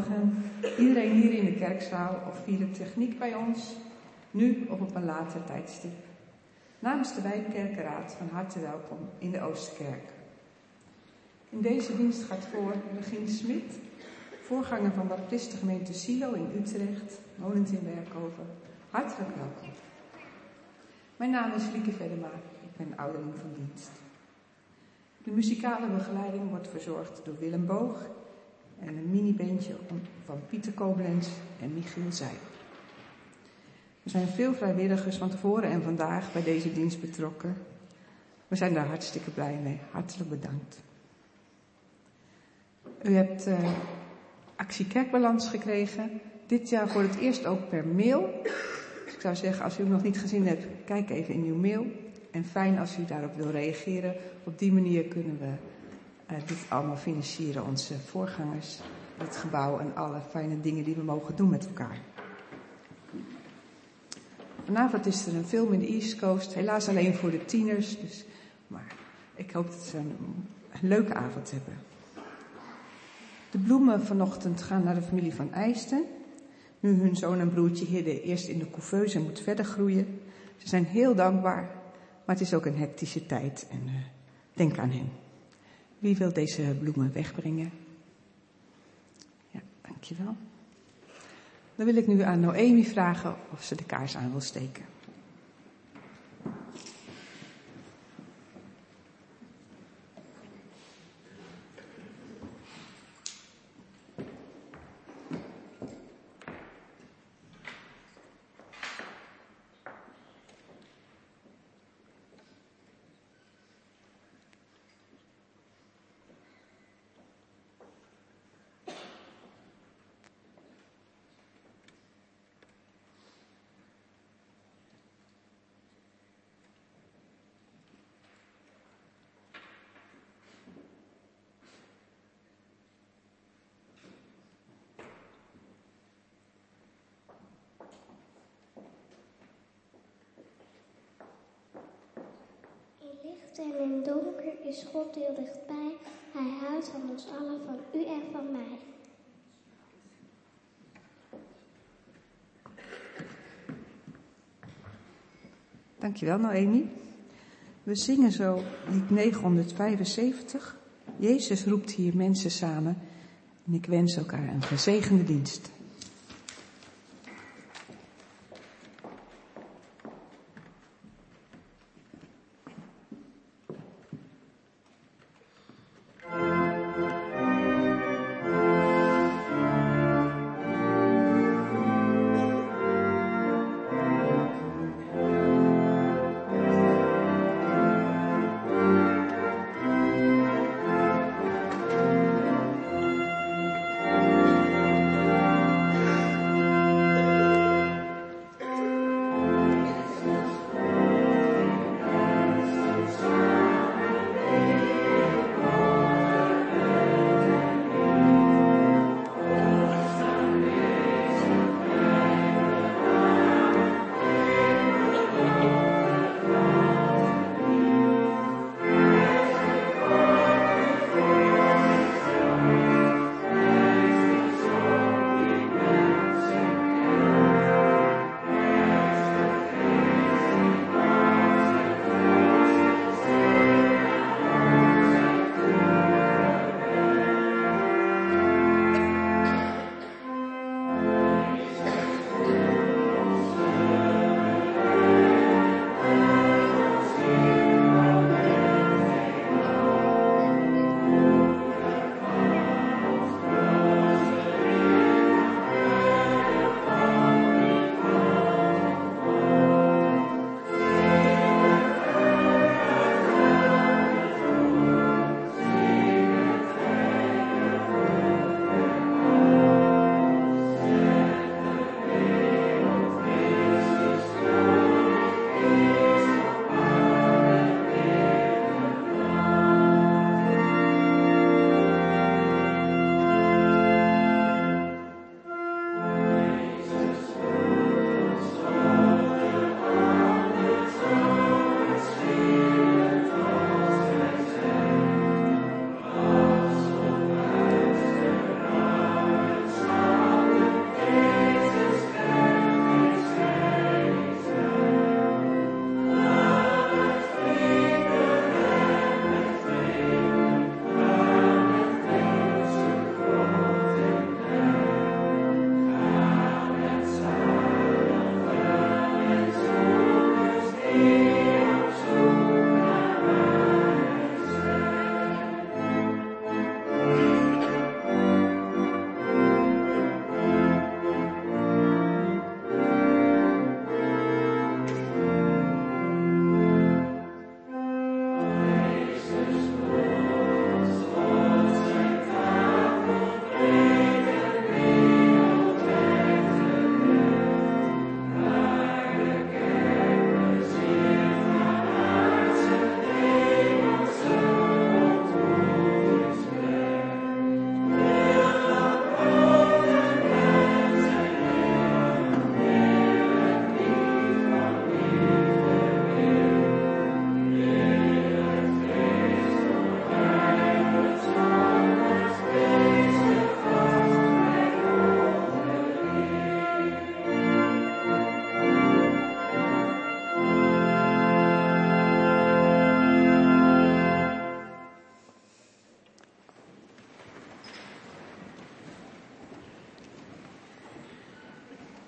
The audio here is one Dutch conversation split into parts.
Goedemorgen, iedereen hier in de kerkzaal of via de techniek bij ons, nu of op een later tijdstip. Namens de Wijkkerkenraad van harte welkom in de Oosterkerk. In deze dienst gaat voor Regine Smit, voorganger van de Baptistengemeente Silo in Utrecht, wonend in Werkhoven. Hartelijk welkom. Mijn naam is Lieke Vedema, ik ben ouderling van dienst. De muzikale begeleiding wordt verzorgd door Willem Boog en een minibandje van Pieter Koblenz en Michiel Zeij. Er zijn veel vrijwilligers van tevoren en vandaag bij deze dienst betrokken. We zijn daar hartstikke blij mee. Hartelijk bedankt. U hebt actie kerkbalans gekregen. Dit jaar voor het eerst ook per mail. Dus ik zou zeggen, als u hem nog niet gezien hebt, kijk even in uw mail. En fijn als u daarop wil reageren. Op die manier kunnen we dit allemaal financieren. Onze voorgangers, het gebouw en alle fijne dingen die we mogen doen met elkaar. Vanavond is er een film in de East Coast. Helaas alleen voor de tieners. Maar ik hoop dat ze een leuke avond hebben. De bloemen vanochtend gaan naar de familie van Eijsten. Nu hun zoon en broertje Hidde eerst in de couveuse moet verder groeien. Ze zijn heel dankbaar. Maar het is ook een hectische tijd. En denk aan hen. Wie wil deze bloemen wegbrengen? Ja, dankjewel. Dan wil ik nu aan Noemi vragen of ze de kaars aan wil steken. En in donker is God heel dichtbij. Hij houdt van ons allen, van u en van mij. Dankjewel Noemi. We zingen zo lied 975. Jezus roept hier mensen samen. En ik wens elkaar een gezegende dienst.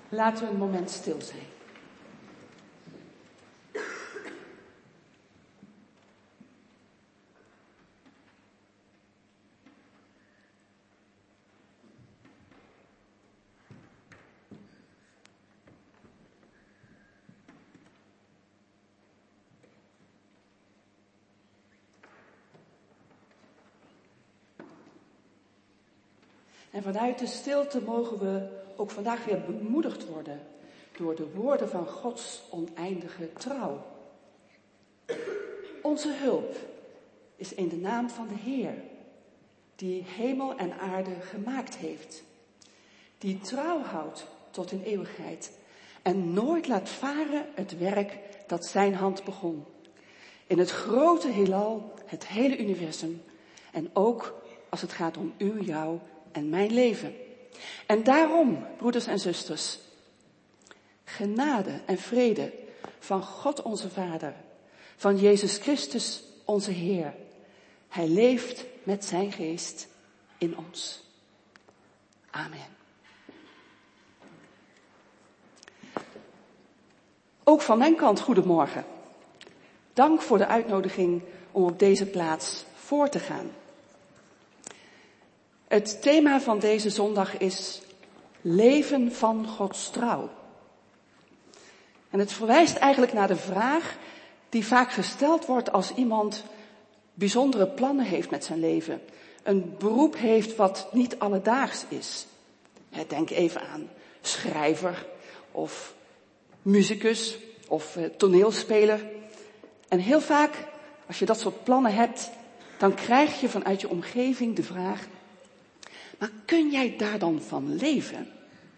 Laten we een moment stil zijn. En vanuit de stilte mogen we ook vandaag weer bemoedigd worden door de woorden van Gods oneindige trouw. Onze hulp is in de naam van de Heer, die hemel en aarde gemaakt heeft, die trouw houdt tot in eeuwigheid en nooit laat varen het werk dat zijn hand begon. In het grote heelal, het hele universum en ook als het gaat om u, jou en mijn leven. En daarom, broeders en zusters, genade en vrede van God onze Vader, van Jezus Christus onze Heer. Hij leeft met zijn geest in ons. Amen. Ook van mijn kant goedemorgen. Dank voor de uitnodiging om op deze plaats voor te gaan. Het thema van deze zondag is leven van Gods trouw. En het verwijst eigenlijk naar de vraag die vaak gesteld wordt als iemand bijzondere plannen heeft met zijn leven. Een beroep heeft wat niet alledaags is. Denk even aan schrijver of muzikus of toneelspeler. En heel vaak, als je dat soort plannen hebt, dan krijg je vanuit je omgeving de vraag: maar kun jij daar dan van leven?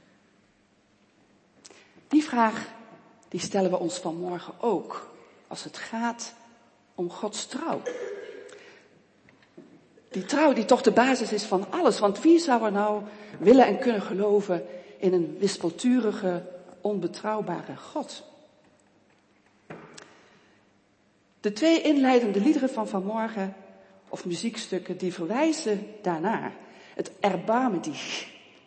Die vraag, die stellen we ons vanmorgen ook, als het gaat om Gods trouw. Die trouw die toch de basis is van alles, want wie zou er nou willen en kunnen geloven in een wispelturige, onbetrouwbare God? De 2 inleidende liederen van vanmorgen, of muziekstukken, die verwijzen daarnaar. Het Erbarme dich.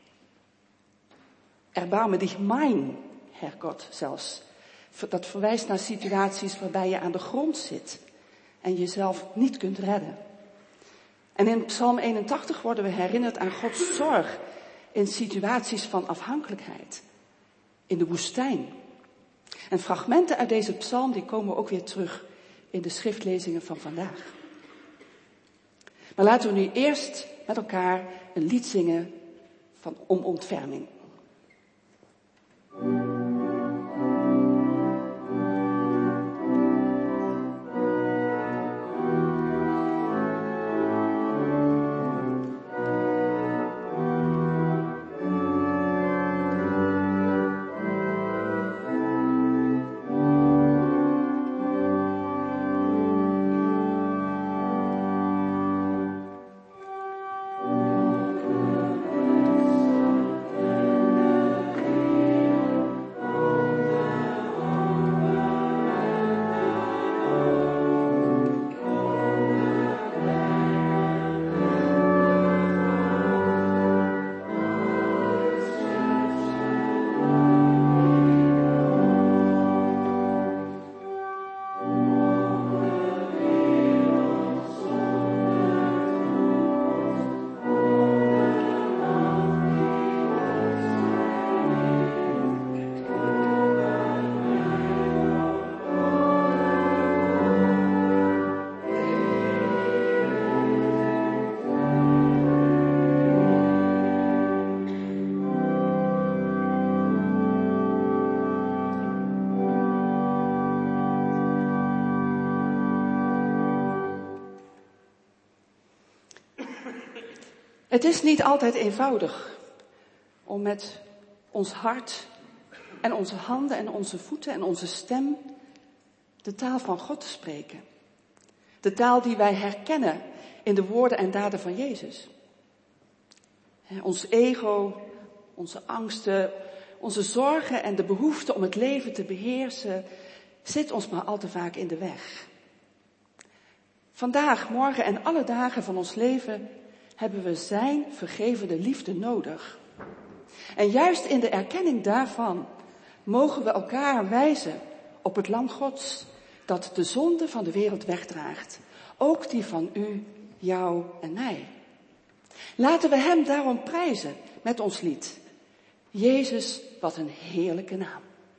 Erbarme dich mein, Herrgott zelfs. Dat verwijst naar situaties waarbij je aan de grond zit en jezelf niet kunt redden. En in Psalm 81 worden we herinnerd aan Gods zorg in situaties van afhankelijkheid. In de woestijn. En fragmenten uit deze psalm die komen ook weer terug in de schriftlezingen van vandaag. Maar laten we nu eerst met elkaar een lied zingen om ontferming. Het is niet altijd eenvoudig om met ons hart en onze handen en onze voeten en onze stem de taal van God te spreken. De taal die wij herkennen in de woorden en daden van Jezus. Ons ego, onze angsten, onze zorgen en de behoefte om het leven te beheersen zit ons maar al te vaak in de weg. Vandaag, morgen en alle dagen van ons leven hebben we zijn vergevende liefde nodig. En juist in de erkenning daarvan mogen we elkaar wijzen op het Lam Gods dat de zonde van de wereld wegdraagt. Ook die van u, jou en mij. Laten we hem daarom prijzen met ons lied. Jezus, wat een heerlijke naam.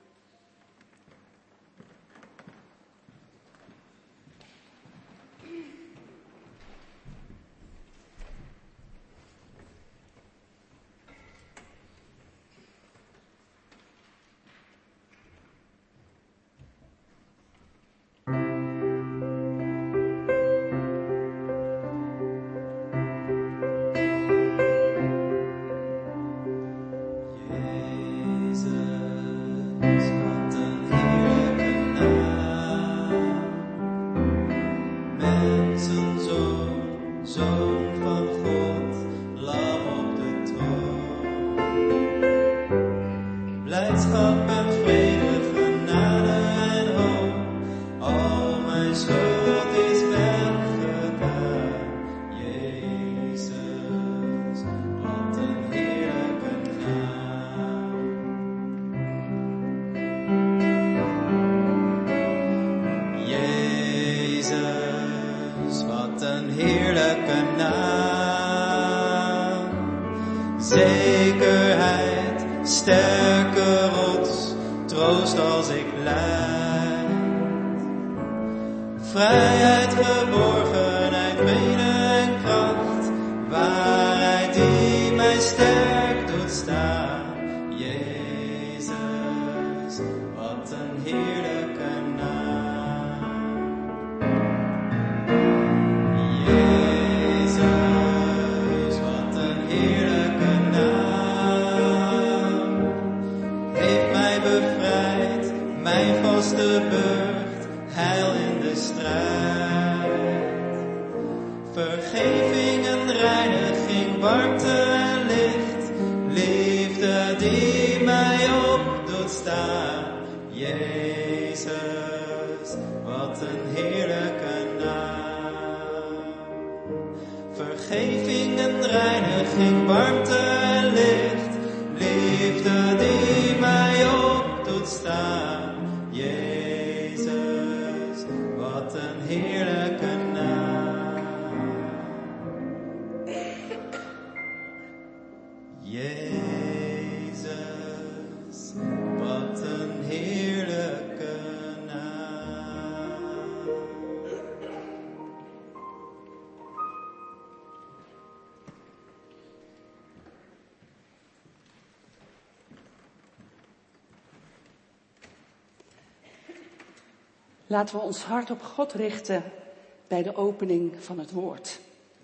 Zekerheid, sterke rots, troost als ik lijd. Vrijheid, geborgenheid, vrede en kracht, waarheid die mij sterk doet staan. Jezus, wat een heerlijke naam. Jezus, wat een heerlijke naam. Heeft mij bevrijd, mijn vaste burcht, heil in de strijd. Vergeving en reiniging, warmte en licht, liefde die mij op doet staan. Jezus, wat een heerlijke naam. Vergeving en reiniging, warmte en licht, liefde die mij op doet staan. Jezus, wat een heerlijke naam. Jezus, wat een heerlijke naam. Laten we ons hart op God richten bij de opening van het woord.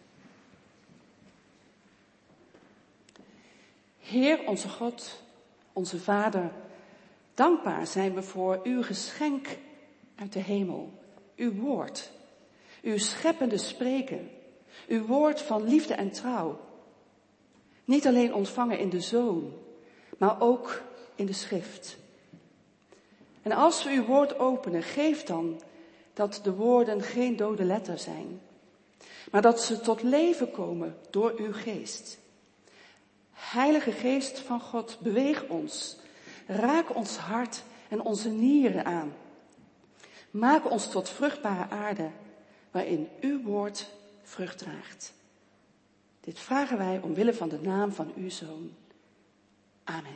Heer, onze God, onze Vader, dankbaar zijn we voor uw geschenk uit de hemel, uw woord, uw scheppende spreken, uw woord van liefde en trouw. Niet alleen ontvangen in de Zoon, maar ook in de Schrift. En als we uw woord openen, geef dan dat de woorden geen dode letter zijn, maar dat ze tot leven komen door uw geest. Heilige Geest van God, beweeg ons, raak ons hart en onze nieren aan. Maak ons tot vruchtbare aarde, waarin uw woord vrucht draagt. Dit vragen wij omwille van de naam van uw Zoon. Amen.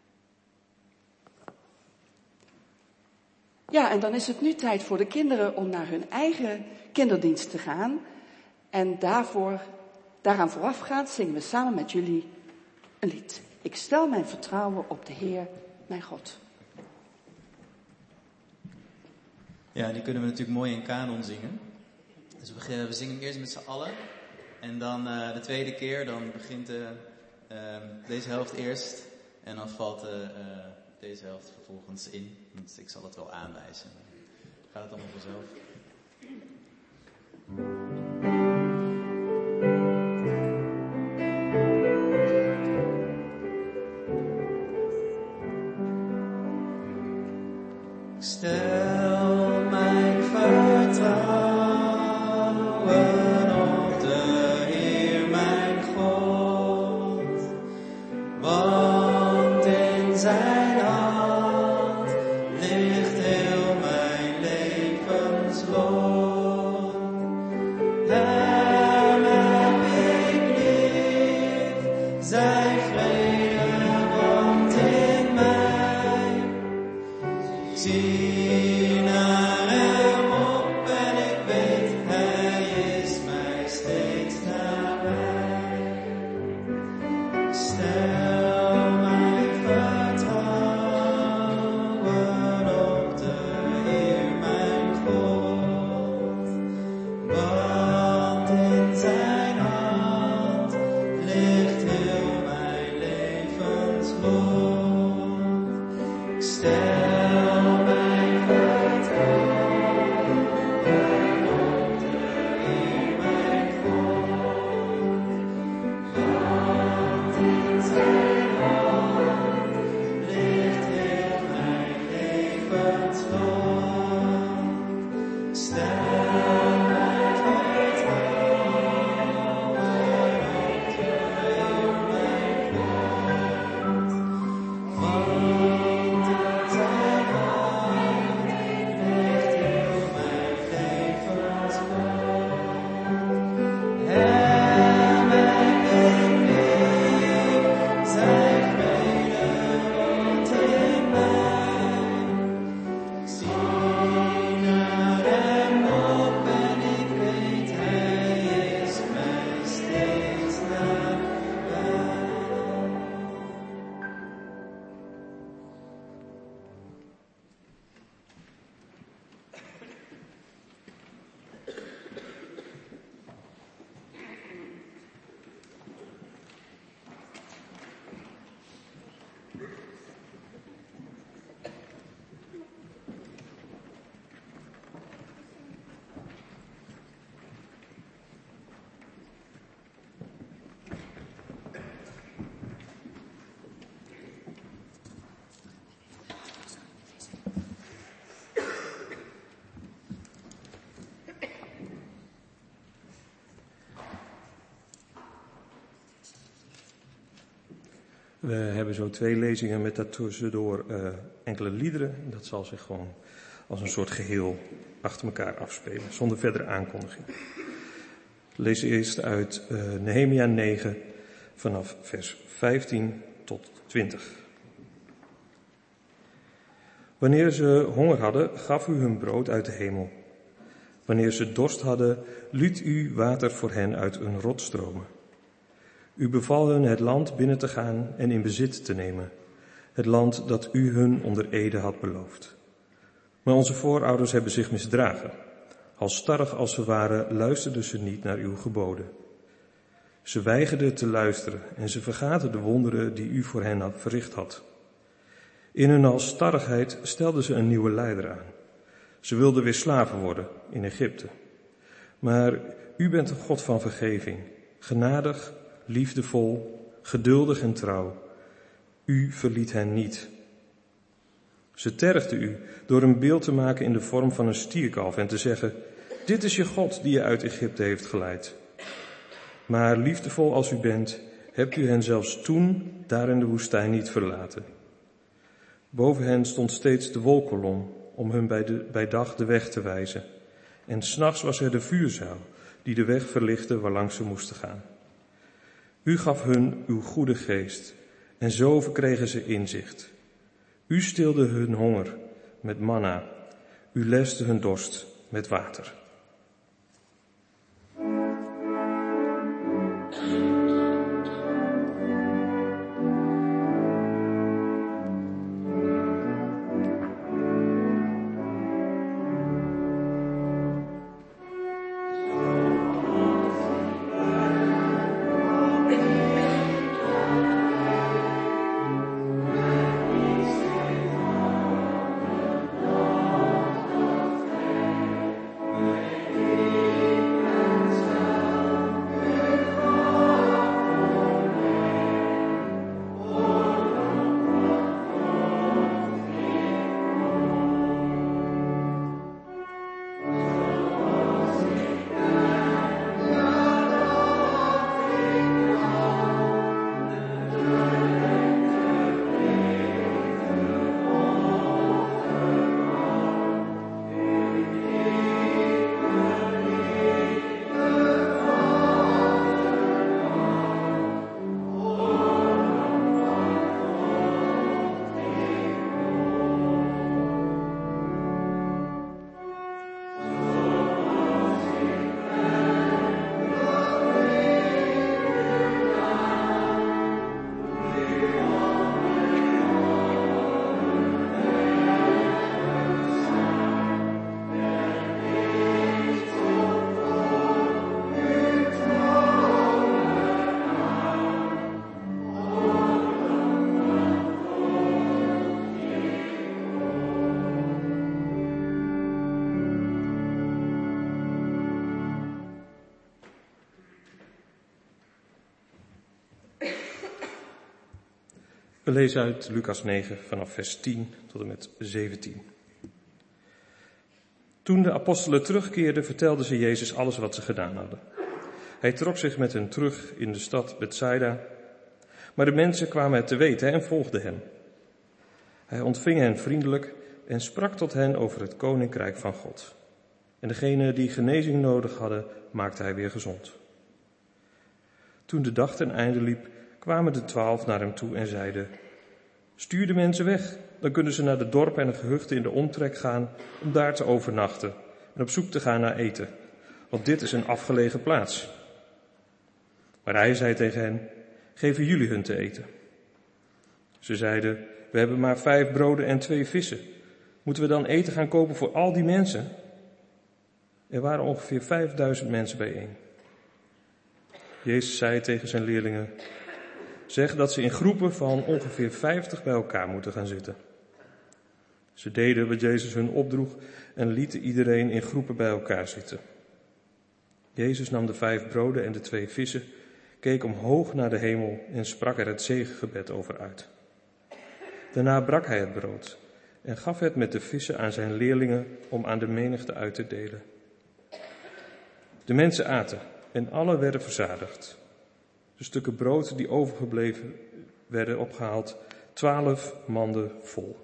Ja, en dan is het nu tijd voor de kinderen om naar hun eigen kinderdienst te gaan. En daaraan voorafgaand zingen we samen met jullie een lied. Ik stel mijn vertrouwen op de Heer, mijn God. Ja, die kunnen we natuurlijk mooi in kanon zingen. Dus we zingen hem eerst met z'n allen. En dan de tweede keer, dan begint deze helft eerst. En dan valt deze helft vervolgens in. Want ik zal het wel aanwijzen. Gaat het allemaal vanzelf. Stel mijn vertrouwen op de Heer mijn God, want We hebben zo 2 lezingen met daartussendoor enkele liederen. Dat zal zich gewoon als een soort geheel achter elkaar afspelen, zonder verdere aankondiging. We lezen eerst uit Nehemia 9 vanaf vers 15 tot 20. Wanneer ze honger hadden, gaf u hun brood uit de hemel. Wanneer ze dorst hadden, liet u water voor hen uit een rot stromen. U beval hun het land binnen te gaan en in bezit te nemen, het land dat u hun onder ede had beloofd. Maar onze voorouders hebben zich misdragen. Halsstarrig als ze waren, luisterden ze niet naar uw geboden. Ze weigerden te luisteren en ze vergaten de wonderen die u voor hen verricht had. In hun halsstarrigheid stelden ze een nieuwe leider aan. Ze wilden weer slaven worden in Egypte. Maar u bent een God van vergeving, genadig, liefdevol, geduldig en trouw. U verliet hen niet. Ze tergden u door een beeld te maken in de vorm van een stierkalf en te zeggen: dit is je God die je uit Egypte heeft geleid. Maar liefdevol als u bent, hebt u hen zelfs toen daar in de woestijn niet verlaten. Boven hen stond steeds de wolkolom om hun bij dag de weg te wijzen. En 's nachts was er de vuurzuil die de weg verlichtte waarlangs ze moesten gaan. U gaf hun uw goede geest en zo verkregen ze inzicht. U stilde hun honger met manna. U leste hun dorst met water. We lezen uit Lucas 9 vanaf vers 10 tot en met 17. Toen de apostelen terugkeerden, vertelden ze Jezus alles wat ze gedaan hadden. Hij trok zich met hen terug in de stad Bethsaida, maar de mensen kwamen het te weten en volgden hem. Hij ontving hen vriendelijk en sprak tot hen over het koninkrijk van God. En degenen die genezing nodig hadden, maakte hij weer gezond. Toen de dag ten einde liep, kwamen de 12 naar hem toe en zeiden: stuur de mensen weg, dan kunnen ze naar de dorpen en de gehuchten in de omtrek gaan om daar te overnachten en op zoek te gaan naar eten, want dit is een afgelegen plaats. Maar hij zei tegen hen: geven jullie hun te eten? Ze zeiden: we hebben maar 5 broden en 2 vissen. Moeten we dan eten gaan kopen voor al die mensen? Er waren ongeveer 5000 mensen bijeen. Jezus zei tegen zijn leerlingen: zeg dat ze in groepen van ongeveer 50 bij elkaar moeten gaan zitten. Ze deden wat Jezus hun opdroeg en lieten iedereen in groepen bij elkaar zitten. Jezus nam de 5 broden en de 2 vissen, keek omhoog naar de hemel en sprak er het zegengebed over uit. Daarna brak hij het brood en gaf het met de vissen aan zijn leerlingen om aan de menigte uit te delen. De mensen aten en allen werden verzadigd. De stukken brood die overgebleven werden opgehaald 12 manden vol.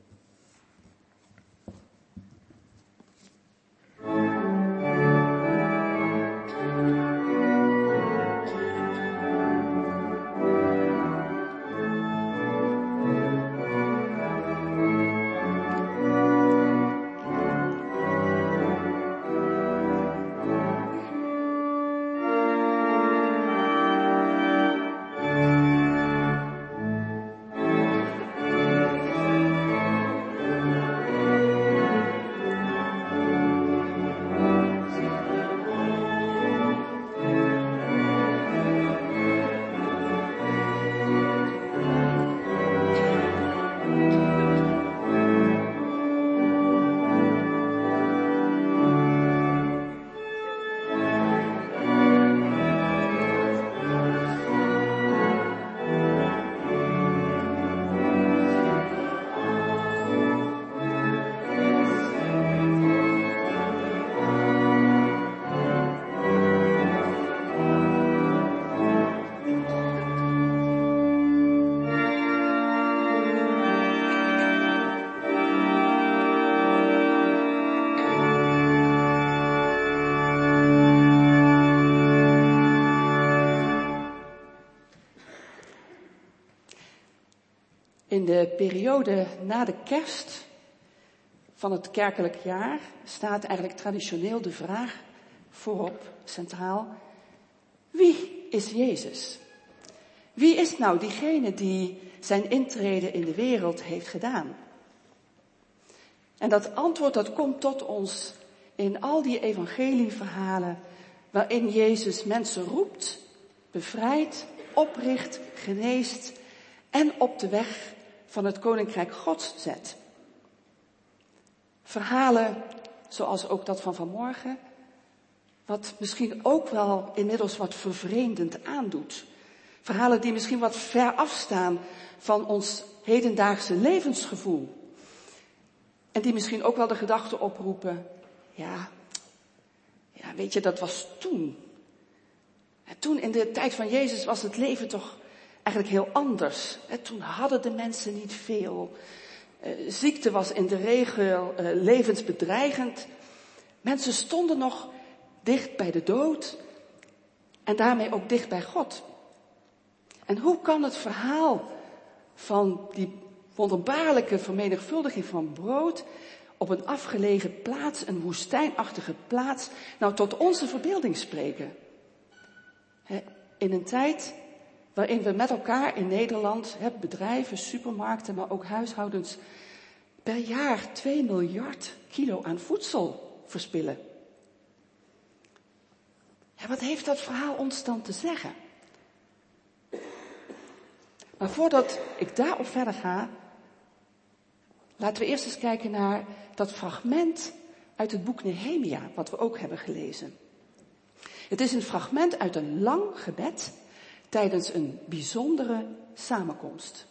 In de periode na de kerst van het kerkelijk jaar staat eigenlijk traditioneel de vraag voorop, centraal: wie is Jezus? Wie is nou diegene die zijn intrede in de wereld heeft gedaan? En dat antwoord dat komt tot ons in al die evangelieverhalen waarin Jezus mensen roept, bevrijdt, opricht, geneest en op de weg van het Koninkrijk Gods zet. Verhalen zoals ook dat van vanmorgen, wat misschien ook wel inmiddels wat vervreemdend aandoet. Verhalen die misschien wat ver afstaan van ons hedendaagse levensgevoel. En die misschien ook wel de gedachte oproepen, ja, weet je, dat was toen. En toen in de tijd van Jezus was het leven toch eigenlijk heel anders. Toen hadden de mensen niet veel. Ziekte was in de regel levensbedreigend. Mensen stonden nog dicht bij de dood en daarmee ook dicht bij God. En hoe kan het verhaal van die wonderbaarlijke vermenigvuldiging van brood op een afgelegen plaats, een woestijnachtige plaats, nou tot onze verbeelding spreken? In een tijd waarin we met elkaar in Nederland, bedrijven, supermarkten, maar ook huishoudens, per jaar 2 miljard kilo aan voedsel verspillen. Ja, wat heeft dat verhaal ons dan te zeggen? Maar voordat ik daarop verder ga, laten we eerst eens kijken naar dat fragment uit het boek Nehemia, wat we ook hebben gelezen. Het is een fragment uit een lang gebed tijdens een bijzondere samenkomst.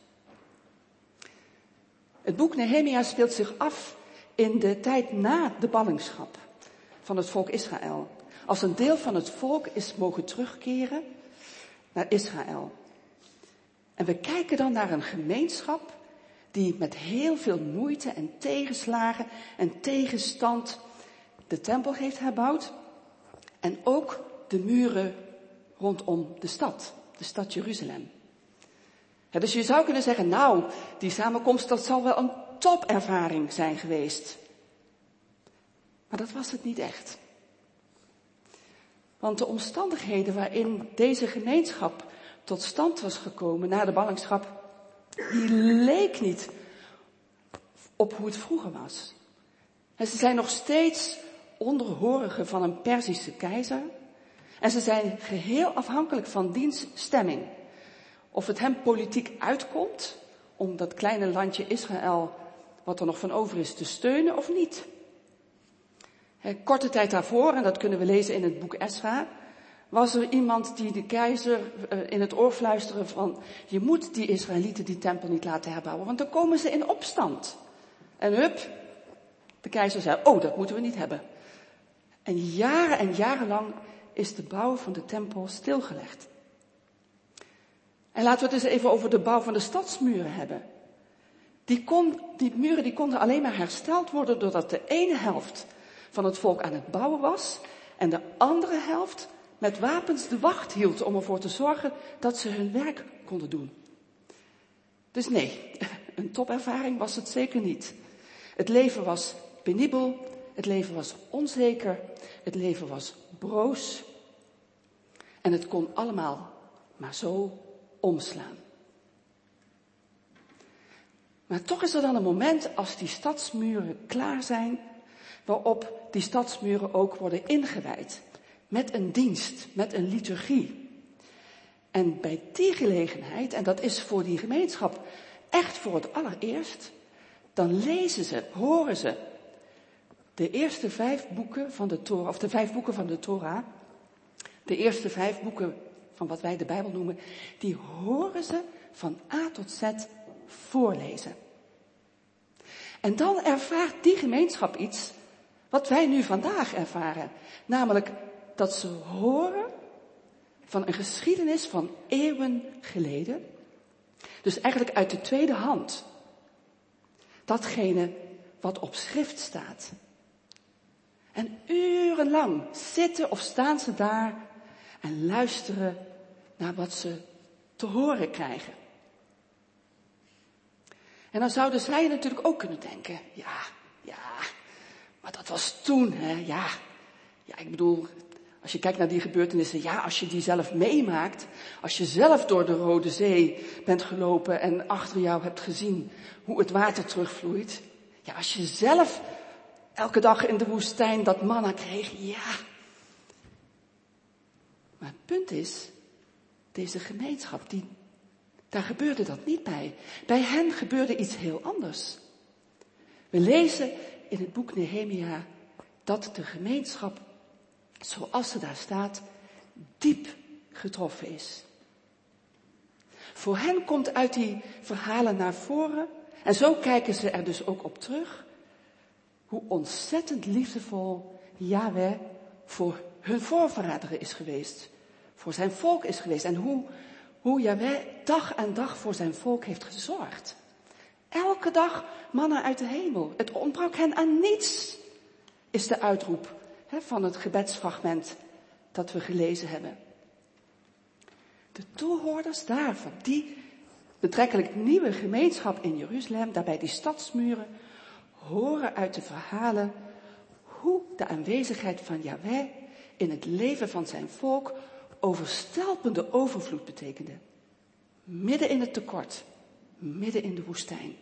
Het boek Nehemia speelt zich af in de tijd na de ballingschap van het volk Israël. Als een deel van het volk is mogen terugkeren naar Israël. En we kijken dan naar een gemeenschap die met heel veel moeite en tegenslagen en tegenstand de tempel heeft herbouwd. En ook de muren rondom de stad Jeruzalem. Ja, dus je zou kunnen zeggen, nou, die samenkomst, dat zal wel een topervaring zijn geweest. Maar dat was het niet echt. Want de omstandigheden waarin deze gemeenschap tot stand was gekomen na de ballingschap, die leek niet op hoe het vroeger was. En ze zijn nog steeds onderhorigen van een Perzische keizer. En ze zijn geheel afhankelijk van diens stemming. Of het hem politiek uitkomt om dat kleine landje Israël, wat er nog van over is, te steunen of niet. Korte tijd daarvoor, en dat kunnen we lezen in het boek Esra, was er iemand die de keizer in het oor fluisterde van: je moet die Israëlieten die tempel niet laten herbouwen, want dan komen ze in opstand. En hup, de keizer zei: oh, dat moeten we niet hebben. En jarenlang is de bouw van de tempel stilgelegd. En laten we het eens even over de bouw van de stadsmuren hebben. Die muren konden alleen maar hersteld worden doordat de ene helft van het volk aan het bouwen was en de andere helft met wapens de wacht hield om ervoor te zorgen dat ze hun werk konden doen. Dus nee, een topervaring was het zeker niet. Het leven was penibel, het leven was onzeker, het leven was broos en het kon allemaal maar zo omslaan. Maar toch is er dan een moment als die stadsmuren klaar zijn, waarop die stadsmuren ook worden ingewijd. Met een dienst, met een liturgie. En bij die gelegenheid, en dat is voor die gemeenschap echt voor het allereerst, dan lezen ze, horen ze de eerste 5 boeken van de Torah, of de 5 boeken van de Torah, de eerste 5 boeken van wat wij de Bijbel noemen, die horen ze van A tot Z voorlezen. En dan ervaart die gemeenschap iets wat wij nu vandaag ervaren. Namelijk dat ze horen van een geschiedenis van eeuwen geleden. Dus eigenlijk uit de tweede hand. Datgene wat op schrift staat. En urenlang zitten of staan ze daar en luisteren naar wat ze te horen krijgen. En dan zouden zij natuurlijk ook kunnen denken, ja, maar dat was toen, hè, ja, ik bedoel, als je kijkt naar die gebeurtenissen, ja, als je die zelf meemaakt, als je zelf door de Rode Zee bent gelopen en achter jou hebt gezien hoe het water terugvloeit, ja, als je zelf elke dag in de woestijn dat manna kreeg, ja. Maar het punt is, deze gemeenschap, daar gebeurde dat niet bij. Bij hen gebeurde iets heel anders. We lezen in het boek Nehemia dat de gemeenschap, zoals ze daar staat, diep getroffen is. Voor hen komt uit die verhalen naar voren, en zo kijken ze er dus ook op terug, hoe ontzettend liefdevol Yahweh voor hun voorvaderen is geweest, voor zijn volk is geweest en hoe Yahweh dag aan dag voor zijn volk heeft gezorgd. Elke dag manna uit de hemel. Het ontbrak hen aan niets, is de uitroep van het gebedsfragment dat we gelezen hebben. De toehoorders daarvan, die betrekkelijk nieuwe gemeenschap in Jeruzalem, daarbij die stadsmuren, horen uit de verhalen hoe de aanwezigheid van Yahweh in het leven van zijn volk overstelpende overvloed betekende. Midden in het tekort, midden in de woestijn.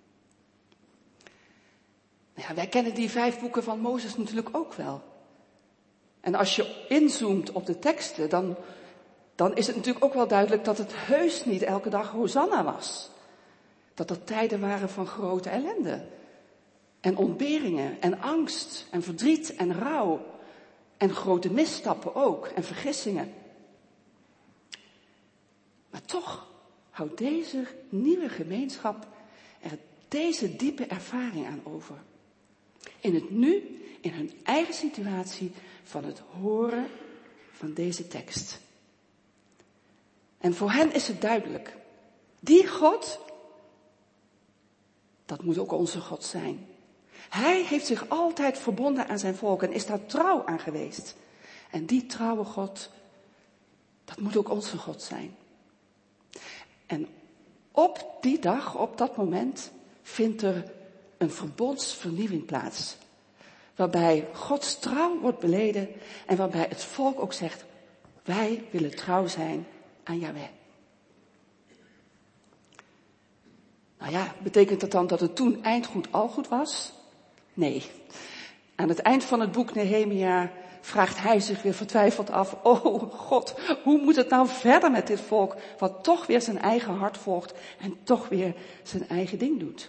Nou ja, wij kennen die 5 boeken van Mozes natuurlijk ook wel. En als je inzoomt op de teksten, dan is het natuurlijk ook wel duidelijk dat het heus niet elke dag Hosanna was. Dat er tijden waren van grote ellende. En ontberingen, en angst, en verdriet, en rouw. En grote misstappen ook, en vergissingen. Maar toch houdt deze nieuwe gemeenschap er deze diepe ervaring aan over. In het nu, in hun eigen situatie van het horen van deze tekst. En voor hen is het duidelijk. Die God, dat moet ook onze God zijn. Hij heeft zich altijd verbonden aan zijn volk en is daar trouw aan geweest. En die trouwe God, dat moet ook onze God zijn. En op die dag, op dat moment, vindt er een verbondsvernieuwing plaats. Waarbij Gods trouw wordt beleden en waarbij het volk ook zegt, wij willen trouw zijn aan Yahweh. Nou ja, betekent dat dan dat het toen eindgoed al goed was? Nee. Aan het eind van het boek Nehemia vraagt hij zich weer vertwijfeld af, oh God, hoe moet het nou verder met dit volk, wat toch weer zijn eigen hart volgt en toch weer zijn eigen ding doet.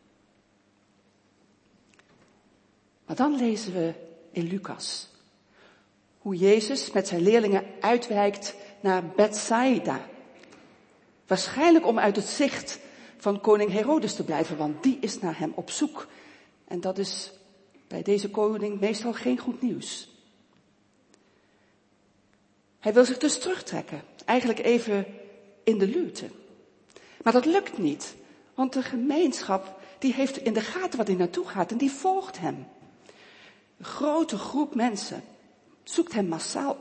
Maar dan lezen we in Lucas hoe Jezus met zijn leerlingen uitwijkt naar Bethsaida. Waarschijnlijk om uit het zicht van koning Herodes te blijven, want die is naar hem op zoek. En dat is bij deze koning meestal geen goed nieuws. Hij wil zich dus terugtrekken. Eigenlijk even in de luwte. Maar dat lukt niet, want de gemeenschap die heeft in de gaten waar hij naartoe gaat en die volgt hem. Een grote groep mensen zoekt hem massaal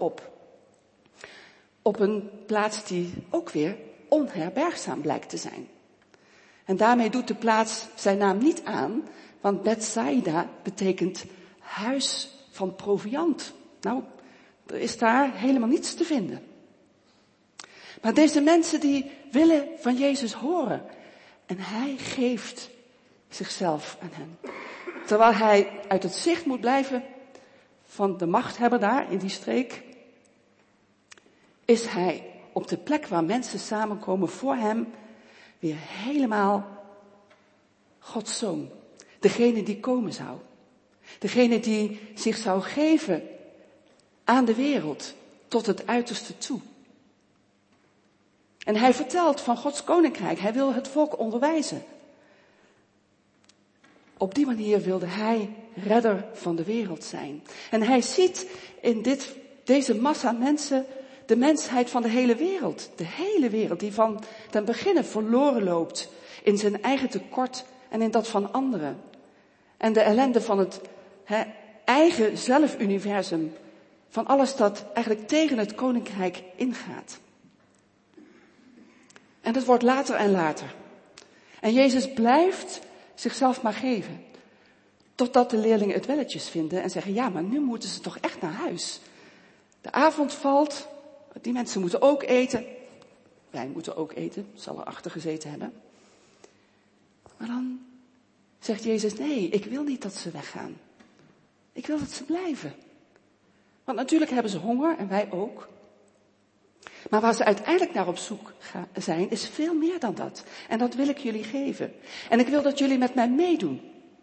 op een plaats die ook weer onherbergzaam blijkt te zijn. En daarmee doet de plaats zijn naam niet aan, want Bethsaida betekent huis van proviand. Nou, er is daar helemaal niets te vinden. Maar deze mensen die willen van Jezus horen. En hij geeft zichzelf aan hen. Terwijl hij uit het zicht moet blijven van de machthebber daar in die streek, is hij op de plek waar mensen samenkomen voor hem weer helemaal Gods zoon. Degene die komen zou. Degene die zich zou geven aan de wereld tot het uiterste toe. En hij vertelt van Gods koninkrijk. Hij wil het volk onderwijzen. Op die manier wilde hij redder van de wereld zijn. En hij ziet in deze massa mensen de mensheid van de hele wereld. De hele wereld die van den beginnen verloren loopt in zijn eigen tekort en in dat van anderen. En de ellende van het eigen zelfuniversum. Van alles dat eigenlijk tegen het koninkrijk ingaat. En dat wordt later en later. En Jezus blijft zichzelf maar geven. Totdat de leerlingen het welletjes vinden en zeggen, ja, maar nu moeten ze toch echt naar huis. De avond valt, die mensen moeten ook eten. Wij moeten ook eten, zal erachter gezeten hebben. Maar dan zegt Jezus, nee, ik wil niet dat ze weggaan. Ik wil dat ze blijven. Want natuurlijk hebben ze honger en wij ook. Maar waar ze uiteindelijk naar op zoek zijn, is veel meer dan dat. En dat wil ik jullie geven. En ik wil dat jullie met mij meedoen.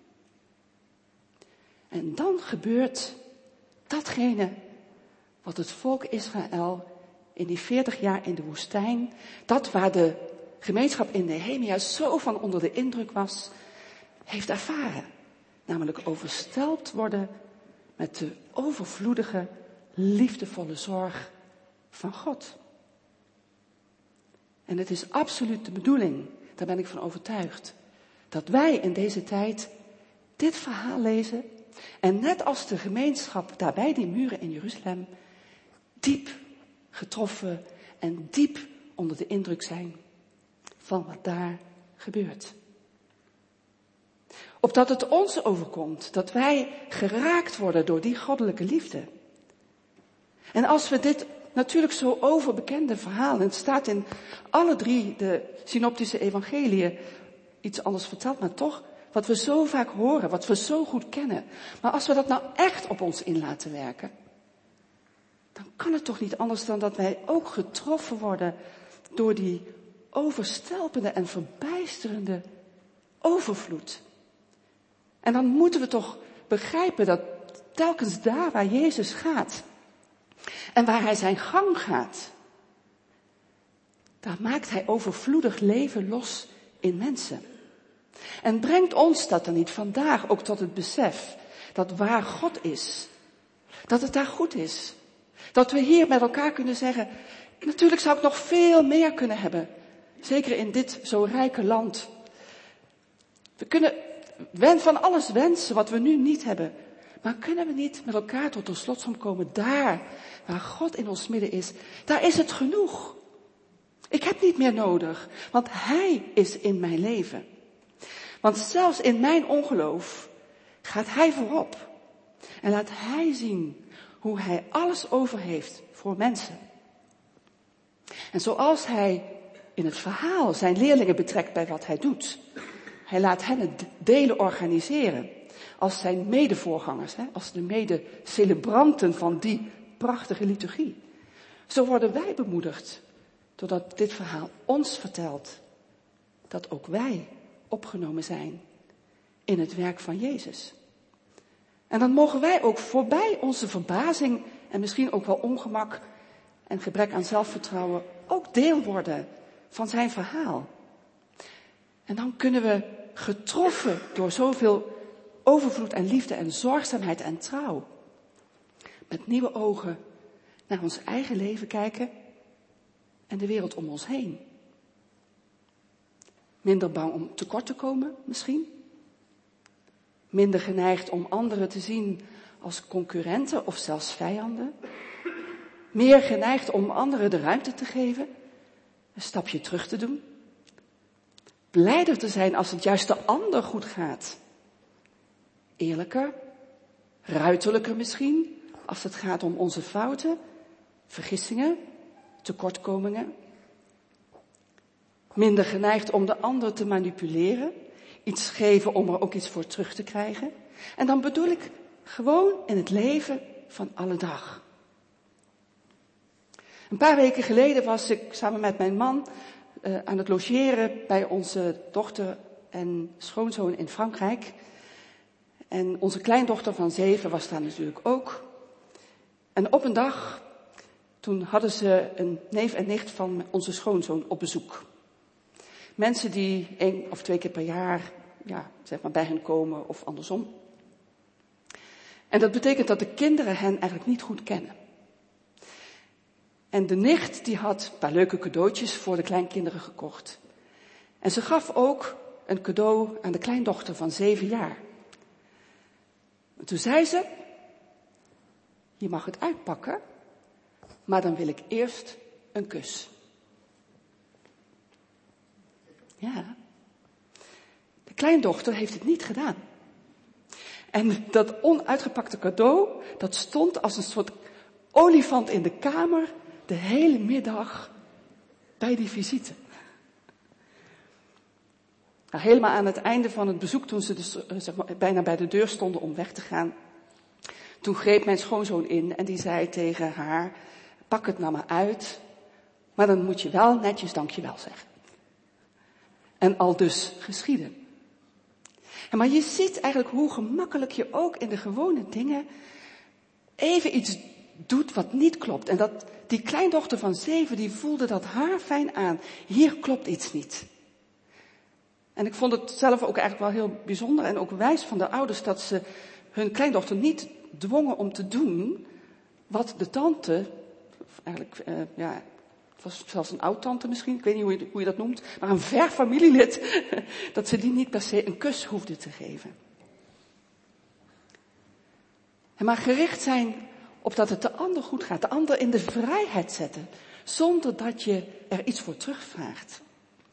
En dan gebeurt datgene wat het volk Israël in die 40 jaar in de woestijn, dat waar de gemeenschap in Nehemia zo van onder de indruk was, heeft ervaren. Namelijk overstelpt worden met de overvloedige, liefdevolle zorg van God. En het is absoluut de bedoeling, daar ben ik van overtuigd, dat wij in deze tijd dit verhaal lezen en net als de gemeenschap daar bij die muren in Jeruzalem diep getroffen en diep onder de indruk zijn van wat daar gebeurt. Opdat het ons overkomt, dat wij geraakt worden door die goddelijke liefde. En als we dit natuurlijk zo overbekende verhaal, en het staat in alle 3 de synoptische evangeliën, iets anders verteld, maar toch, wat we zo vaak horen, wat we zo goed kennen. Maar als we dat nou echt op ons in laten werken, dan kan het toch niet anders dan dat wij ook getroffen worden door die overstelpende en verbijsterende overvloed. En dan moeten we toch begrijpen dat telkens daar waar Jezus gaat en waar hij zijn gang gaat, daar maakt hij overvloedig leven los in mensen. En brengt ons dat dan niet vandaag ook tot het besef dat waar God is, dat het daar goed is. Dat we hier met elkaar kunnen zeggen, natuurlijk zou ik nog veel meer kunnen hebben. Zeker in dit zo rijke land. We kunnen van alles wensen wat we nu niet hebben. Maar kunnen we niet met elkaar tot de slotsom komen, daar waar God in ons midden is, daar is het genoeg. Ik heb niet meer nodig, want hij is in mijn leven. Want zelfs in mijn ongeloof gaat hij voorop. En laat hij zien hoe hij alles over heeft voor mensen. En zoals hij in het verhaal zijn leerlingen betrekt bij wat hij doet. Hij laat hen het delen organiseren. Als zijn medevoorgangers, als de medecelebranten van die prachtige liturgie. Zo worden wij bemoedigd, doordat dit verhaal ons vertelt, dat ook wij opgenomen zijn in het werk van Jezus. En dan mogen wij ook voorbij onze verbazing en misschien ook wel ongemak en gebrek aan zelfvertrouwen ook deel worden van zijn verhaal. En dan kunnen we getroffen door zoveel overvloed en liefde en zorgzaamheid en trouw met nieuwe ogen naar ons eigen leven kijken en de wereld om ons heen. Minder bang om tekort te komen misschien. Minder geneigd om anderen te zien als concurrenten of zelfs vijanden. Meer geneigd om anderen de ruimte te geven. Een stapje terug te doen. Blijder te zijn als het juist de ander goed gaat. Eerlijker, ruiterlijker misschien, als het gaat om onze fouten, vergissingen, tekortkomingen. Minder geneigd om de ander te manipuleren, iets geven om er ook iets voor terug te krijgen. En dan bedoel ik gewoon in het leven van alle dag. Een paar weken geleden was ik samen met mijn man aan het logeren bij onze dochter en schoonzoon in Frankrijk. En onze kleindochter van 7 was daar natuurlijk ook. En op een dag, toen hadden ze een neef en nicht van onze schoonzoon op bezoek. Mensen die 1 of 2 keer per jaar, bij hen komen of andersom. En dat betekent dat de kinderen hen eigenlijk niet goed kennen. En de nicht die had een paar leuke cadeautjes voor de kleinkinderen gekocht. En ze gaf ook een cadeau aan de kleindochter van 7 jaar. En toen zei ze, je mag het uitpakken, maar dan wil ik eerst een kus. Ja, de kleindochter heeft het niet gedaan. En dat onuitgepakte cadeau, dat stond als een soort olifant in de kamer de hele middag bij die visite. Nou, helemaal aan het einde van het bezoek, toen ze dus bijna bij de deur stonden om weg te gaan, toen greep mijn schoonzoon in en die zei tegen haar, pak het nou maar uit, maar dan moet je wel netjes dankjewel zeggen. En al dus geschieden. Maar je ziet eigenlijk hoe gemakkelijk je ook in de gewone dingen even iets doet wat niet klopt. En dat die kleindochter van 7, die voelde dat haar fijn aan. Hier klopt iets niet. En ik vond het zelf ook eigenlijk wel heel bijzonder en ook wijs van de ouders dat ze hun kleindochter niet dwongen om te doen wat de tante, eigenlijk, het was zelfs een oud-tante misschien, ik weet niet hoe je dat noemt, maar een ver familielid, dat ze die niet per se een kus hoefde te geven. Maar gericht zijn op dat het de ander goed gaat, de ander in de vrijheid zetten, zonder dat je er iets voor terugvraagt.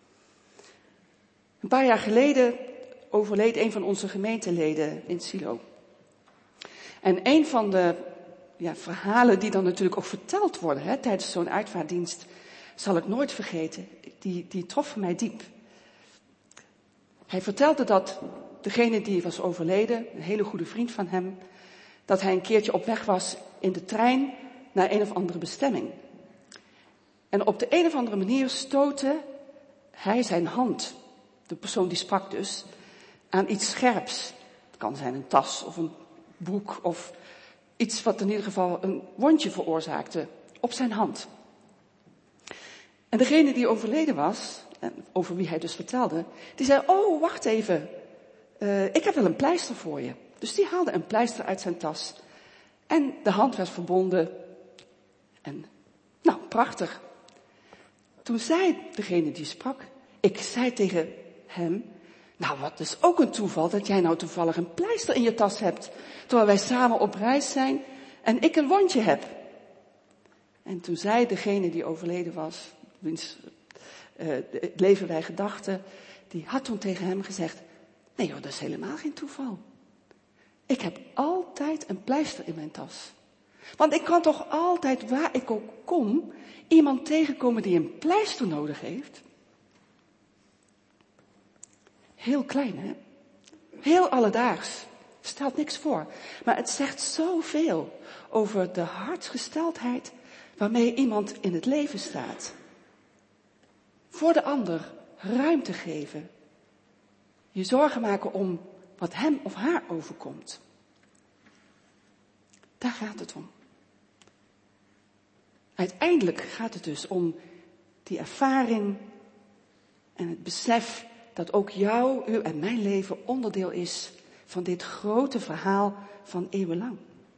Een paar jaar geleden overleed een van onze gemeenteleden in Silo. En een van de verhalen die dan natuurlijk ook verteld worden tijdens zo'n uitvaartdienst, zal ik nooit vergeten. Die trof mij diep. Hij vertelde dat degene die was overleden, een hele goede vriend van hem, dat hij een keertje op weg was in de trein naar een of andere bestemming. En op de een of andere manier stootte hij zijn hand, de persoon die sprak dus, aan iets scherps. Het kan zijn een tas of een broek of iets wat in ieder geval een wondje veroorzaakte op zijn hand. En degene die overleden was, over wie hij dus vertelde, die zei, oh wacht even, ik heb wel een pleister voor je. Dus die haalde een pleister uit zijn tas. En de hand werd verbonden. En nou, prachtig. Toen zei degene die sprak, ik zei tegen hem, nou wat is ook een toeval dat jij nou toevallig een pleister in je tas hebt. Terwijl wij samen op reis zijn en ik een wondje heb. En toen zei degene die overleden was, wiens het leven wij gedachten, die had toen tegen hem gezegd, nee hoor, dat is helemaal geen toeval. Ik heb altijd een pleister in mijn tas. Want ik kan toch altijd, waar ik ook kom, iemand tegenkomen die een pleister nodig heeft. Heel klein, hè? Heel alledaags. Stelt niks voor. Maar het zegt zoveel over de hartsgesteldheid waarmee iemand in het leven staat. Voor de ander ruimte geven. Je zorgen maken om wat hem of haar overkomt. Daar gaat het om. Uiteindelijk gaat het dus om die ervaring en het besef dat ook uw en mijn leven onderdeel is van dit grote verhaal van eeuwenlang.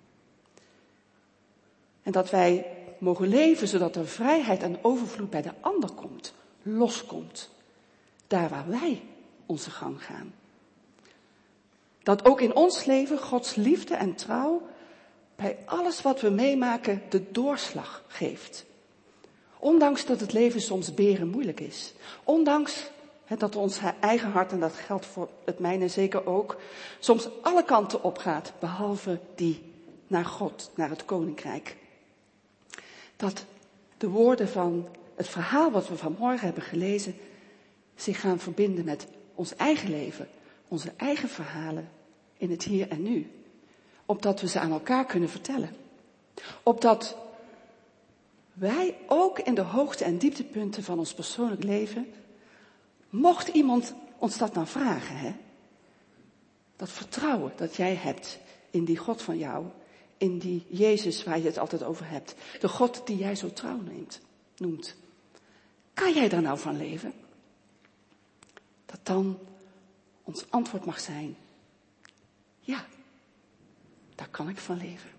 En dat wij mogen leven zodat er vrijheid en overvloed bij de ander komt, loskomt. daar waar wij onze gang gaan. Dat ook in ons leven Gods liefde en trouw bij alles wat we meemaken de doorslag geeft. Ondanks dat het leven soms berenmoeilijk is. Ondanks dat ons eigen hart, en dat geldt voor het mijne zeker ook, soms alle kanten opgaat, behalve die naar God, naar het koninkrijk. Dat de woorden van het verhaal wat we vanmorgen hebben gelezen zich gaan verbinden met ons eigen leven, onze eigen verhalen in het hier en nu. Opdat we ze aan elkaar kunnen vertellen. Opdat wij ook in de hoogte- en dieptepunten van ons persoonlijk leven, mocht iemand ons dat nou vragen, dat vertrouwen dat jij hebt in die God van jou, in die Jezus waar je het altijd over hebt, de God die jij zo trouw noemt. Kan jij daar nou van leven? Dat dan ons antwoord mag zijn, ja, daar kan ik van leven.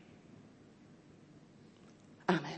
Amen.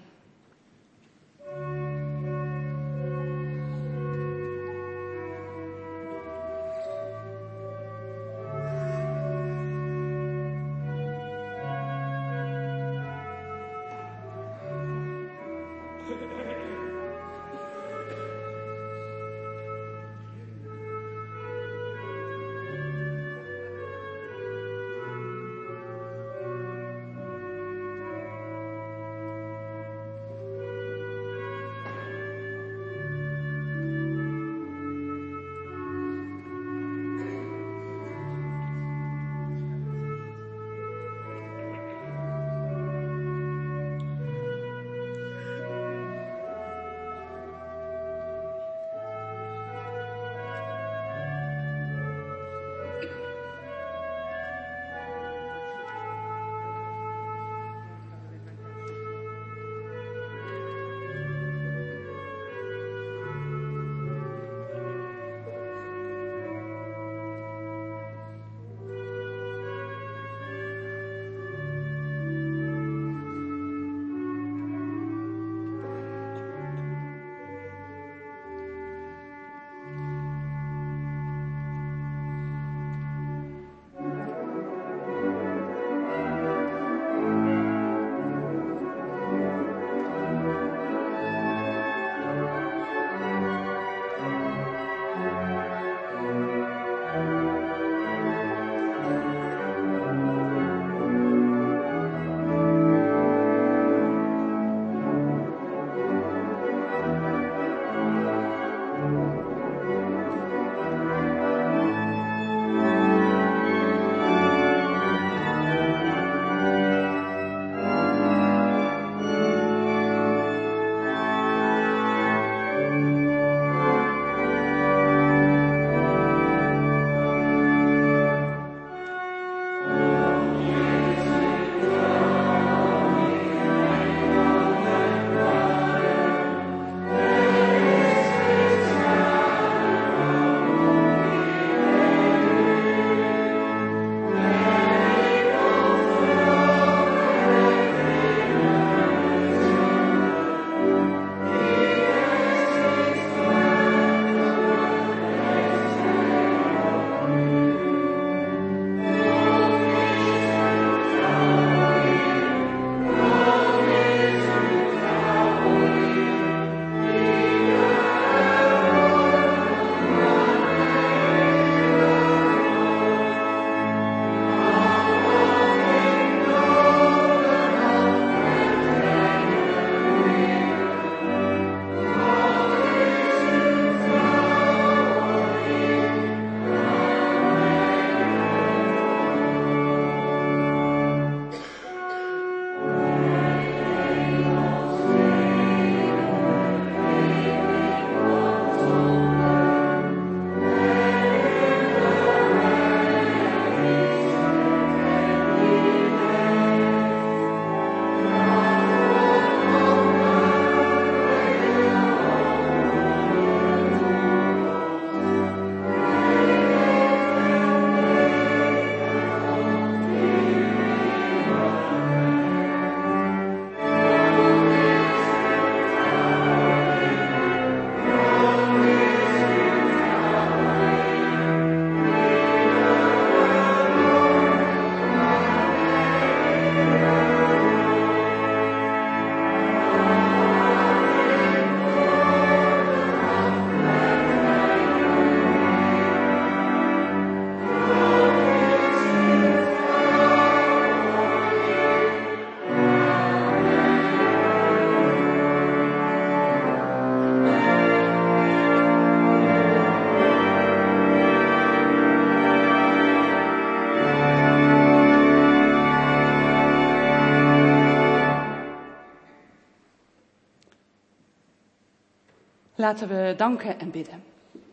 Laten we danken en bidden.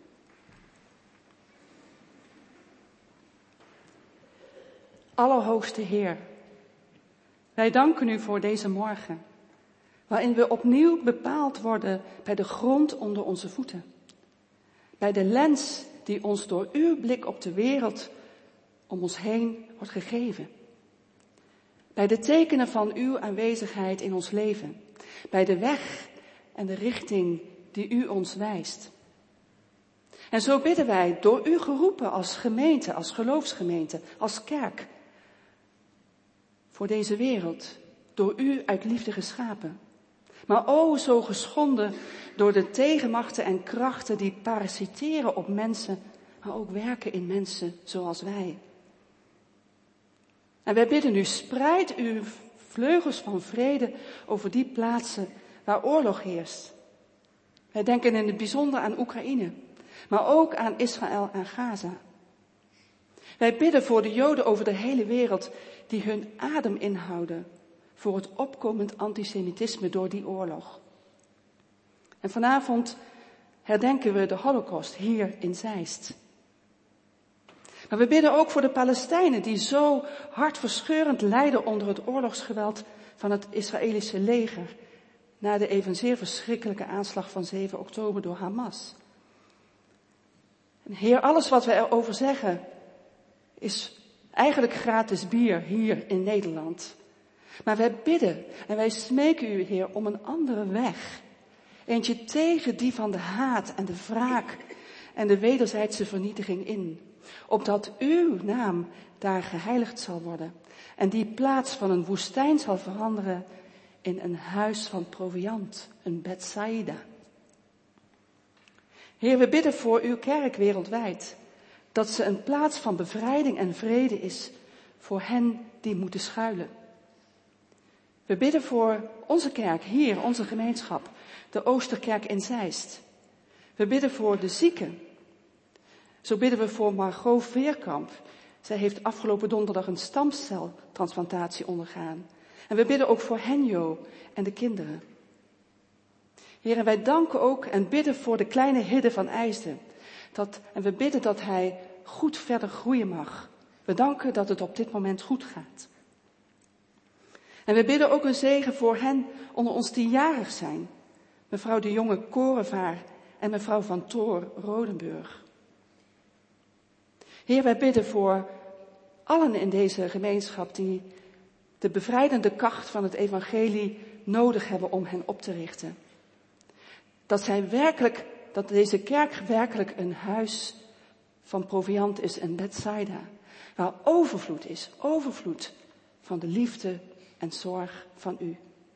Allerhoogste Heer, wij danken u voor deze morgen, waarin we opnieuw bepaald worden bij de grond onder onze voeten. Bij de lens die ons door uw blik op de wereld om ons heen wordt gegeven. Bij de tekenen van uw aanwezigheid in ons leven. Bij de weg en de richting die u ons wijst. En zo bidden wij, door u geroepen als gemeente, als geloofsgemeente, als kerk. Voor deze wereld, door u uit liefde geschapen. Maar o zo geschonden door de tegenmachten en krachten die parasiteren op mensen, maar ook werken in mensen zoals wij. En wij bidden u, spreid uw vleugels van vrede over die plaatsen waar oorlog heerst. Wij denken in het bijzonder aan Oekraïne, maar ook aan Israël en Gaza. Wij bidden voor de Joden over de hele wereld die hun adem inhouden voor het opkomend antisemitisme door die oorlog. En vanavond herdenken we de Holocaust hier in Zeist. Maar we bidden ook voor de Palestijnen die zo hartverscheurend lijden onder het oorlogsgeweld van het Israëlische leger na de evenzeer verschrikkelijke aanslag van 7 oktober door Hamas. En Heer, alles wat we erover zeggen is eigenlijk gratis bier hier in Nederland. Maar wij bidden en wij smeken u, Heer, om een andere weg. Eentje tegen die van de haat en de wraak en de wederzijdse vernietiging in. Opdat uw naam daar geheiligd zal worden. En die plaats van een woestijn zal veranderen in een huis van proviand, een Bethsaida. Heer, we bidden voor uw kerk wereldwijd. Dat ze een plaats van bevrijding en vrede is voor hen die moeten schuilen. We bidden voor onze kerk hier, onze gemeenschap, de Oosterkerk in Zeist. We bidden voor de zieken. Zo bidden we voor Margot Veerkamp. Zij heeft afgelopen donderdag een stamceltransplantatie ondergaan. En we bidden ook voor Henjo en de kinderen. Heer, en wij danken ook en bidden voor de kleine Hidde van IJsden. En we bidden dat hij goed verder groeien mag. We danken dat het op dit moment goed gaat. En we bidden ook een zegen voor hen onder ons die jarig zijn. Mevrouw de Jonge Korevaar en mevrouw van Toor Rodenburg. Heer, wij bidden voor allen in deze gemeenschap die de bevrijdende kracht van het evangelie nodig hebben om hen op te richten. Dat deze kerk werkelijk een huis van proviand is, een Bethsaida, waar overvloed is, overvloed van de liefde en zorg van u.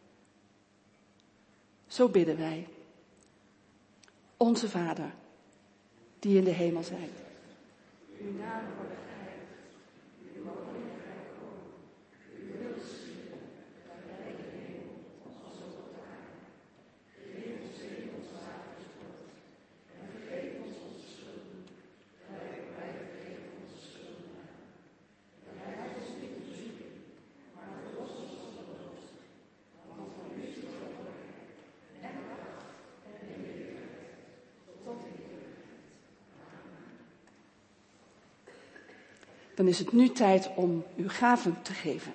Zo bidden wij. Onze Vader, die in de hemel zijt. Uw naam wordt geheiligd, uw koninkrijk komen, uw wil geschieden, bij de hemel als op de aarde. Geef ons heden ons dagelijks brood en vergeef ons onze schulden, gelijk wij vergeven onze schuldenaren. En leid ons niet in verzoeking, maar verlos ons van de dood. Want van u is de heerlijkheid en de kracht en de eeuwigheid, tot in eeuwigheid. Dan is het nu tijd om uw gaven te geven.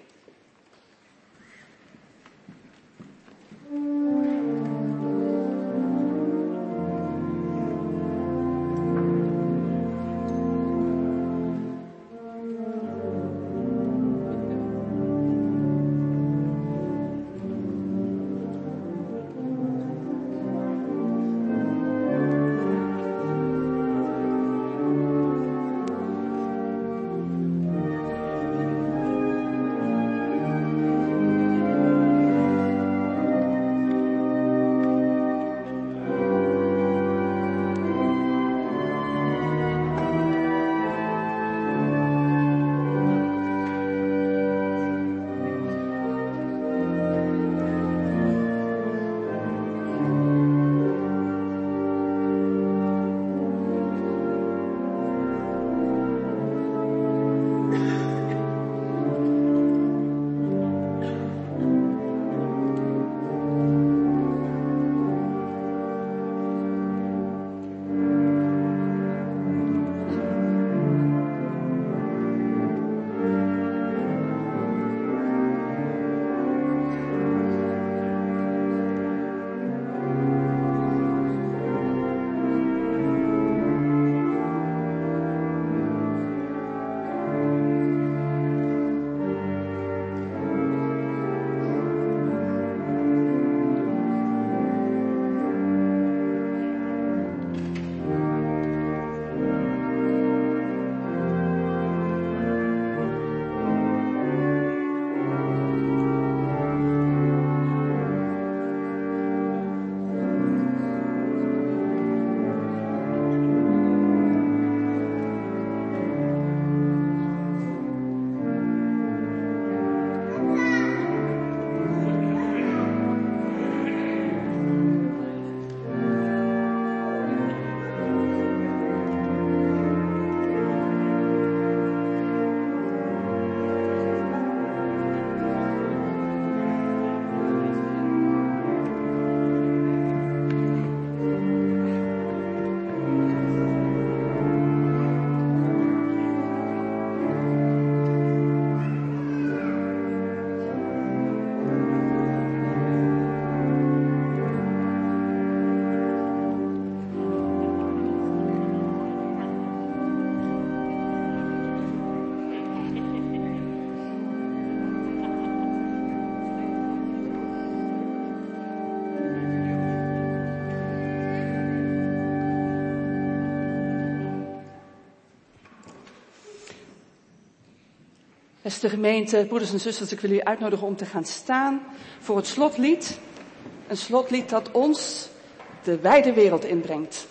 Beste gemeente, broeders en zusters, ik wil u uitnodigen om te gaan staan voor het slotlied. Een slotlied dat ons de wijde wereld inbrengt.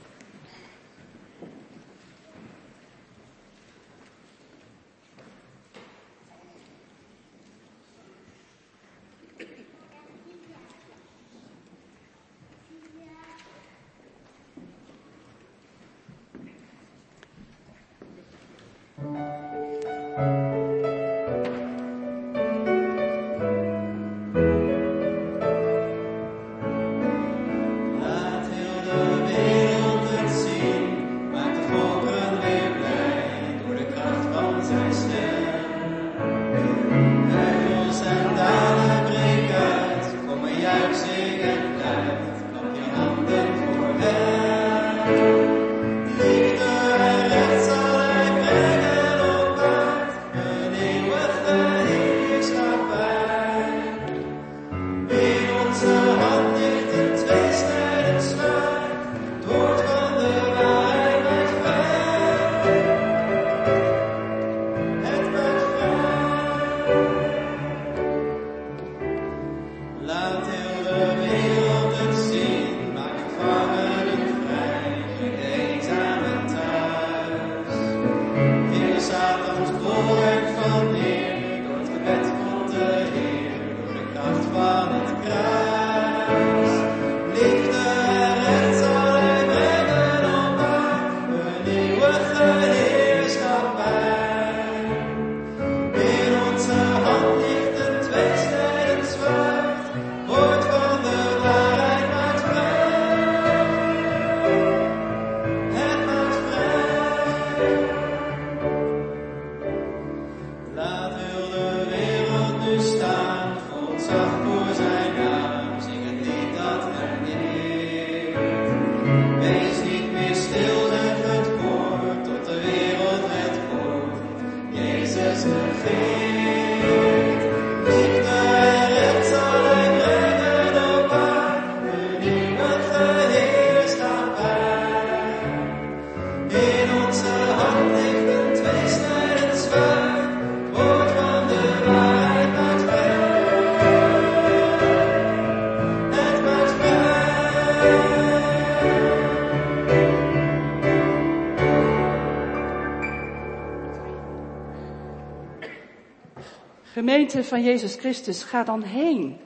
Gemeente van Jezus Christus, ga dan heen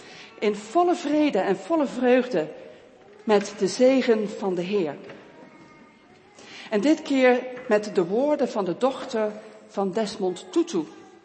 in volle vrede en volle vreugde met de zegen van de Heer. En dit keer met de woorden van de dochter van Desmond Tutu.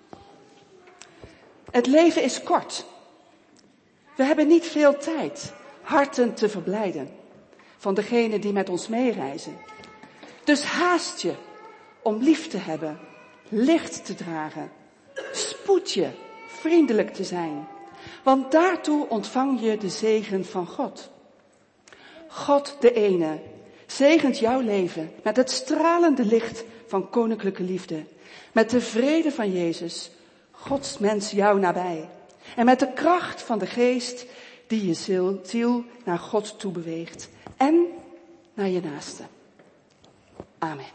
Het leven is kort. We hebben niet veel tijd harten te verblijden van degenen die met ons meereizen. Dus haast je om lief te hebben, licht te dragen, spoed je vriendelijk te zijn, want daartoe ontvang je de zegen van God. God de ene zegent jouw leven met het stralende licht van koninklijke liefde, met de vrede van Jezus, Gods mens jou nabij, en met de kracht van de geest die je ziel naar God toe beweegt en naar je naaste. Amen.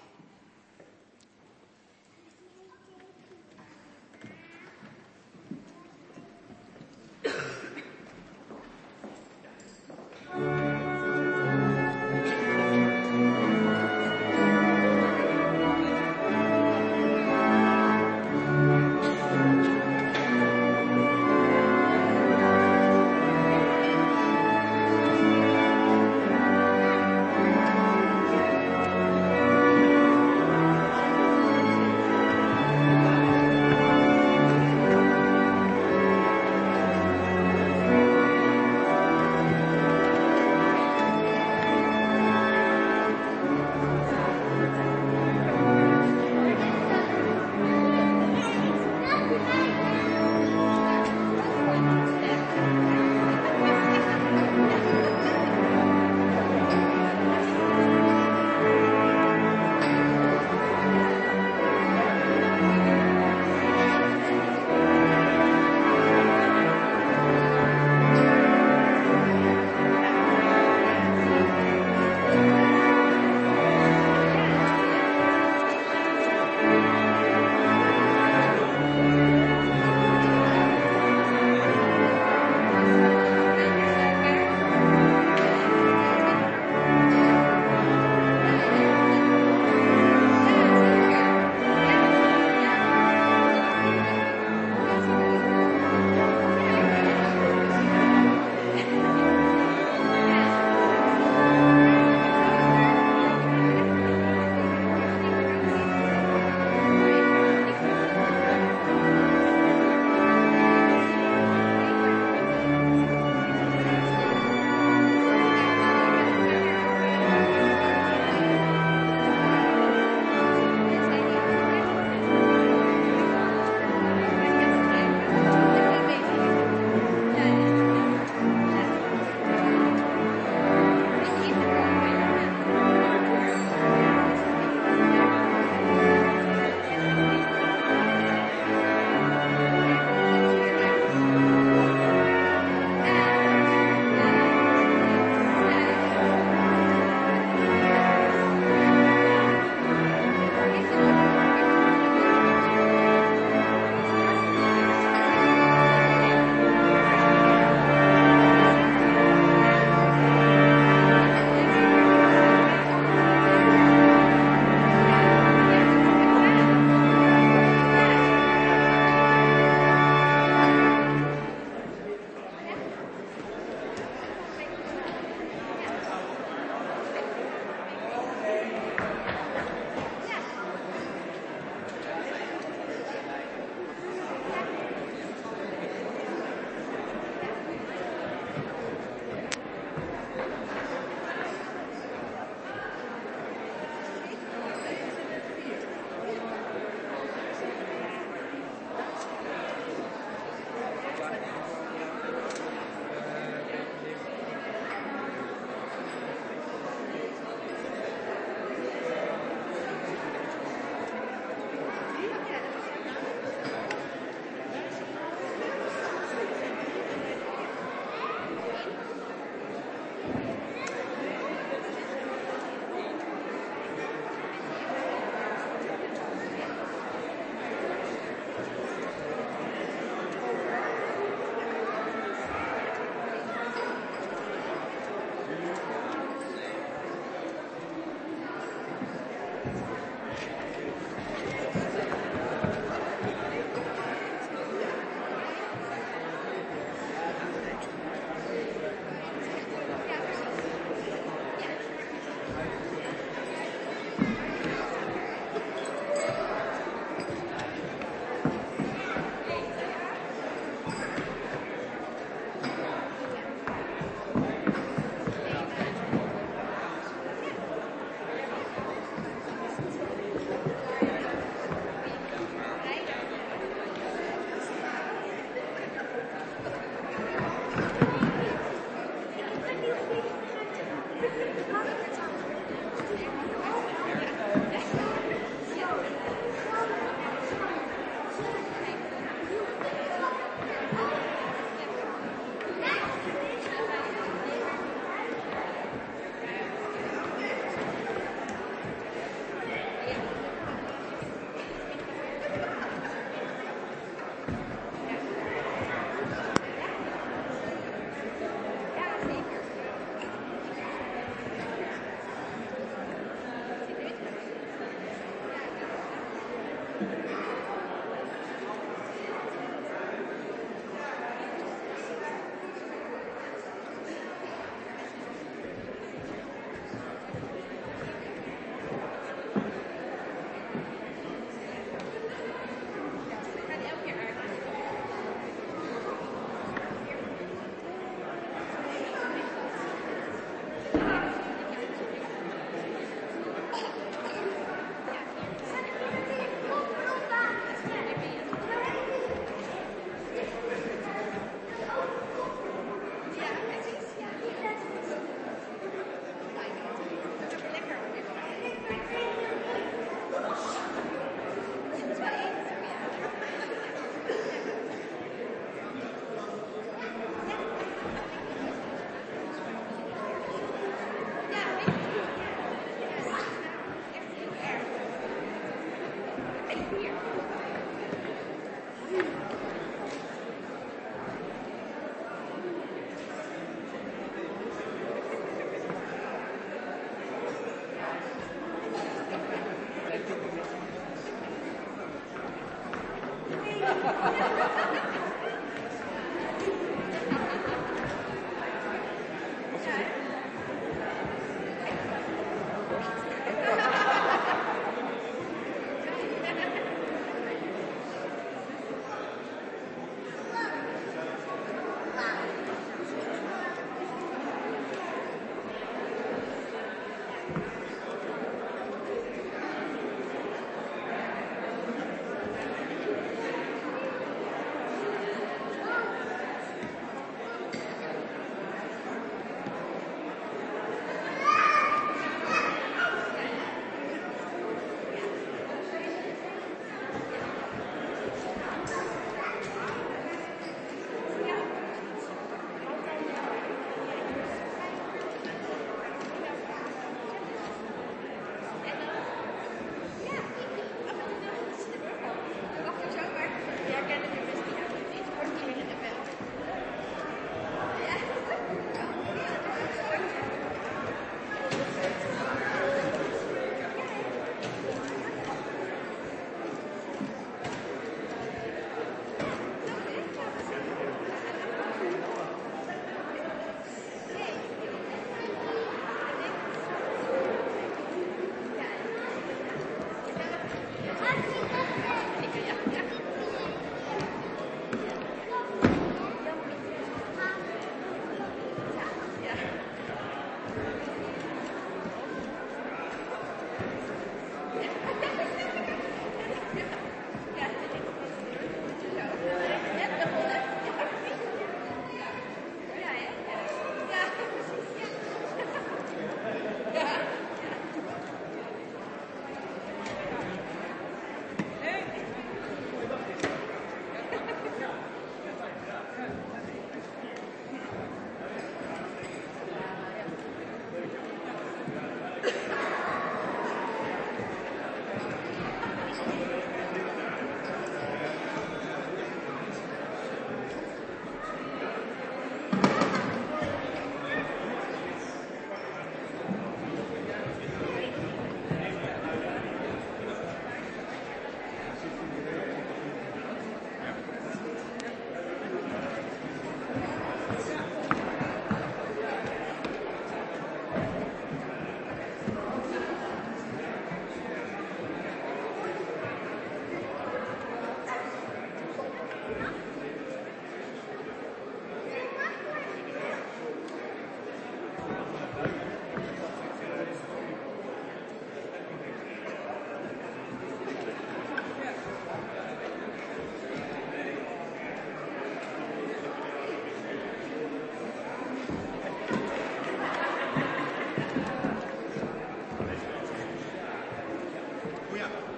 Ja.